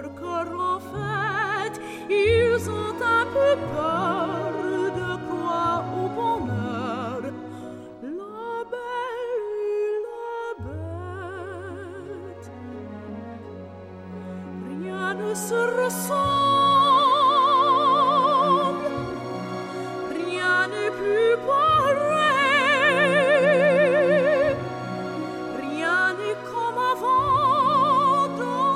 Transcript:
car en fait, ils ont un peu peur de croire au bonheur. La belle et la bête, rien ne se ressemble.